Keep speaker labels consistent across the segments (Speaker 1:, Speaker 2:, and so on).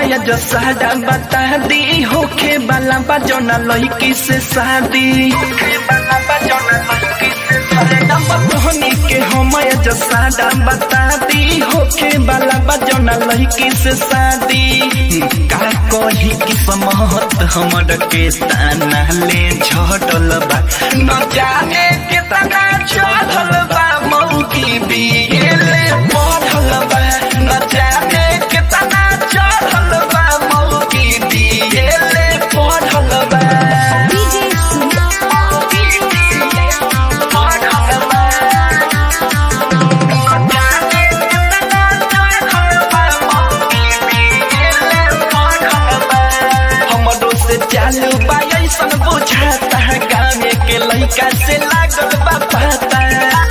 Speaker 1: हमया जो सादा बता दी होखे वाला बजौना लड़की से शादी होखे वाला बजौना लड़की से शादी के हमया जो सादा बता दी होखे वाला बजौना लड़की से शादी का कही किस्मत हमर के ताना ले झड़ल बा न जाने कितना चढ़ल बा मौकी बिगले पढ़ल बा न जाने कितना चढ़ल बा मौकी बिगले पढ़ल बा चालू बा ऐसन बुझाता गाँव के लड़का से लागल बा पता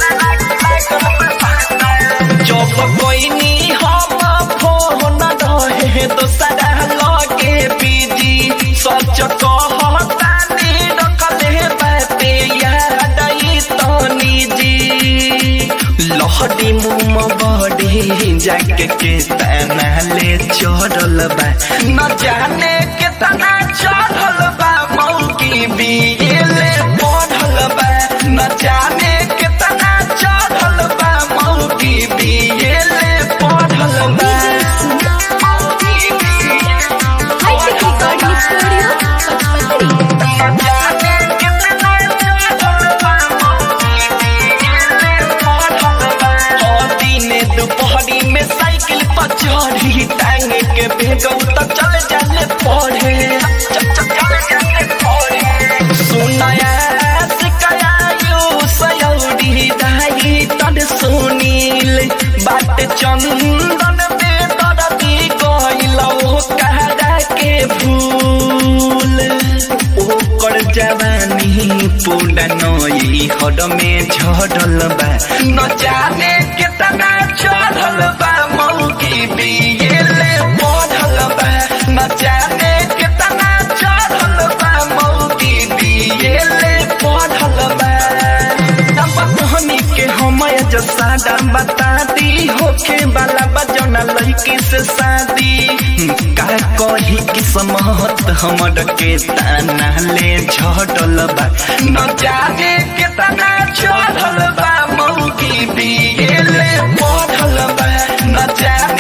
Speaker 1: जब कोई नी हम फोन रहे दोसरा लगे बिजी सच कहता नी रखले बाते याद आई तो निजी लहरी मुँह बड़ी जाके के तना ले चढ़ल बा न जाने कितना चढ़ल बा मौकी बिगले पढ़ल बा न जाने कितना चढ़ल बा मौकी बिगले पढ़ल बा दोपहरी में साइकिल पर चढ़ी टांग के भेगौ तो चल जाले पढ़े सुनाया शिकायु सयौरी दाई तद सुनील बात चंदन में दर्दी गइलो कहरा के भूल ओकर जवानी पूरा नई हद में झड़ल बा न जाने कितना चढ़ल बा मौकी बिगले पढ़ल बा न जाने कितना चढ़ल बा मौकी बिगले पढ़ल बा के हमया जो सादा बता दी होखे वाला बजौना लड़की से शादी का कही किस्मत हमर के ताना ले झड़ल बा न जाने कितना चढ़ल बा मौकी बिगले पढ़ल बा न जाने